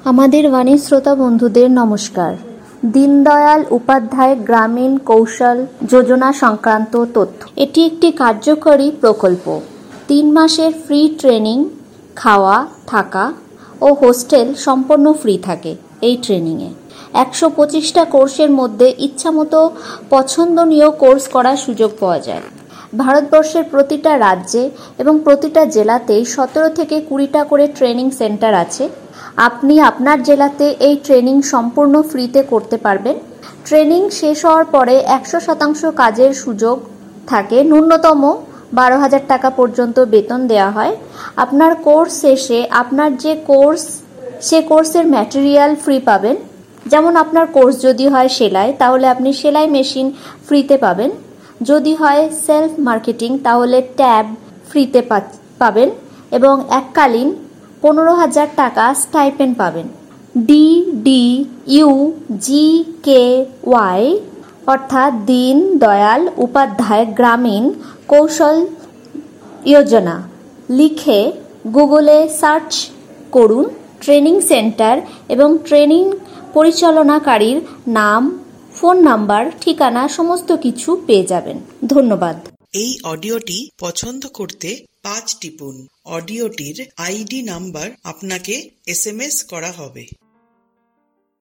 আমাদের বাণী শ্রোতা বন্ধুদের নমস্কার। দীনদয়াল উপাধ্যায় গ্রামীণ কৌশল যোজনা সংক্রান্ত তথ্য। এটি একটি কার্যকরী প্রকল্প। 3 মাসের ফ্রি ট্রেনিং, খাওয়া, থাকা ও হোস্টেল সম্পূর্ণ ফ্রি থাকে। এই ট্রেনিংয়ে 125টা কোর্সের মধ্যে ইচ্ছামতো পছন্দনীয় কোর্স করার সুযোগ পাওয়া যায়। ভারতবর্ষের প্রতিটা রাজ্যে এবং প্রতিটা জেলাতেই 17 থেকে 20টা করে ট্রেনিং সেন্টার আছে। আপনি আপনার জেলাতে এই ট্রেনিং সম্পূর্ণ ফ্রিতে করতে পারবেন। ট্রেনিং শেষ হওয়ার পরে 100% কাজের সুযোগ থাকে। ন্যূনতম 12,000 টাকা পর্যন্ত বেতন দেওয়া হয়। আপনার কোর্স শেষে আপনার যে কোর্স, সে কোর্সের ম্যাটেরিয়াল ফ্রি পাবেন। যেমন আপনার কোর্স যদি হয় সেলাই, তাহলে আপনি সেলাই মেশিন ফ্রিতে পাবেন। যদি হয় সেলফ মার্কেটিং, তাহলে ট্যাব ফ্রিতে পাবেন এবং এককালীন 15,000 টাকা স্টাইপেন্ড পাবেন। DDUGKY অর্থাৎ দীন দয়াল উপাধ্যায় গ্রামীণ কৌশল যোজনা লিখে গুগলে সার্চ করুন। ট্রেনিং সেন্টার এবং ট্রেনিং পরিচালনাকারীর নাম, ফোন নাম্বার, ঠিকানা সমস্ত কিছু পেয়ে যাবেন। ধন্যবাদ। এই অডিওটি পছন্দ করতে 5 টিপুন। অডিওটির আইডি নাম্বার আপনাকে SMS করা হবে।